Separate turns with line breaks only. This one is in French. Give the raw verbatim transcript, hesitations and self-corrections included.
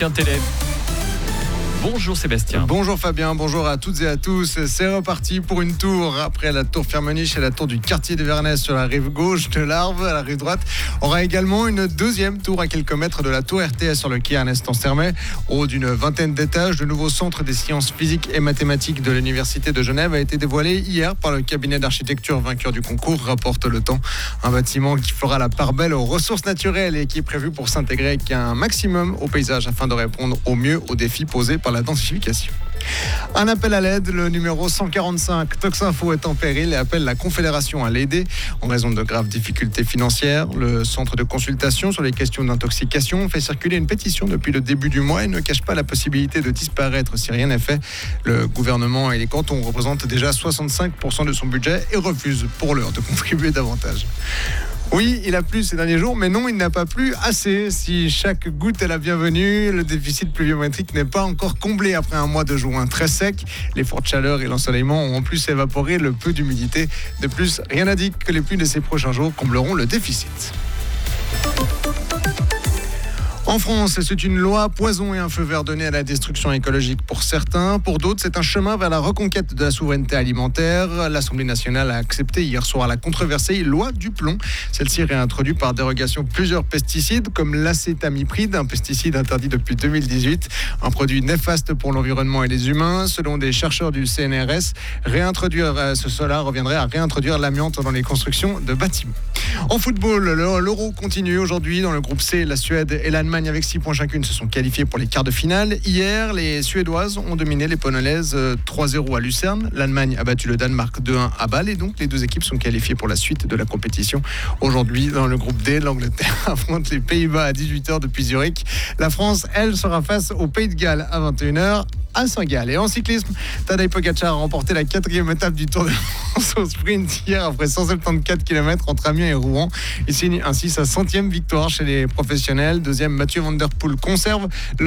Télé. Bonjour Sébastien.
Bonjour Fabien, bonjour à toutes et à tous. C'est reparti pour une tour. Après la tour Firmenich et la tour du quartier de Vernès sur la rive gauche de l'Arve, à la rive droite, on aura également une deuxième tour à quelques mètres de la tour R T S sur le quai Ernest-Ansermet. Au haut d'une vingtaine d'étages, le nouveau centre des sciences physiques et mathématiques de l'Université de Genève a été dévoilé hier par le cabinet d'architecture vainqueur du concours, rapporte Le Temps. Un bâtiment qui fera la part belle aux ressources naturelles et qui est prévu pour s'intégrer qu'un maximum au paysage afin de répondre au mieux aux défis posés par la densification. Un appel à l'aide, le numéro cent quarante-cinq, Toxinfo est en péril et appelle la Confédération à l'aider en raison de graves difficultés financières. Le centre de consultation sur les questions d'intoxication fait circuler une pétition depuis le début du mois et ne cache pas la possibilité de disparaître si rien n'est fait. Le gouvernement et les cantons représentent déjà soixante-cinq pour cent de son budget et refusent pour l'heure de contribuer davantage. Oui, il a plu ces derniers jours, mais non, il n'a pas plu assez. Si chaque goutte est la bienvenue, le déficit pluviométrique n'est pas encore comblé après un mois de juin très sec. Les fortes chaleurs et l'ensoleillement ont en plus évaporé le peu d'humidité. De plus, rien n'indique que les pluies de ces prochains jours combleront le déficit. En France, c'est une loi poison et un feu vert donné à la destruction écologique pour certains. Pour d'autres, c'est un chemin vers la reconquête de la souveraineté alimentaire. L'Assemblée nationale a accepté hier soir la controversée loi du plomb. Celle-ci réintroduit par dérogation plusieurs pesticides comme l'acétamipride, un pesticide interdit depuis deux mille dix-huit. Un produit néfaste pour l'environnement et les humains. Selon des chercheurs du C N R S, réintroduire ce cela reviendrait à réintroduire l'amiante dans les constructions de bâtiments. En football, l'Euro continue aujourd'hui dans le groupe C. La Suède et l'Allemagne avec six points chacune se sont qualifiés pour les quarts de finale. Hier, les Suédoises ont dominé les Polonaises trois zéro à Lucerne. L'Allemagne a battu le Danemark deux un à Bâle et donc les deux équipes sont qualifiées pour la suite de la compétition. Aujourd'hui, dans le groupe D, l'Angleterre affronte les Pays-Bas à dixhuit heures depuis Zurich. La France, elle, sera face au Pays de Galles à vingt et une heures. à Saint-Gall. Et en cyclisme, Tadej Pogacar a remporté la quatrième étape du Tour de France au sprint hier après cent soixante-quatorze kilomètres entre Amiens et Rouen. Il signe ainsi sa centième victoire chez les professionnels. Deuxième, Mathieu Van Der Poel conserve le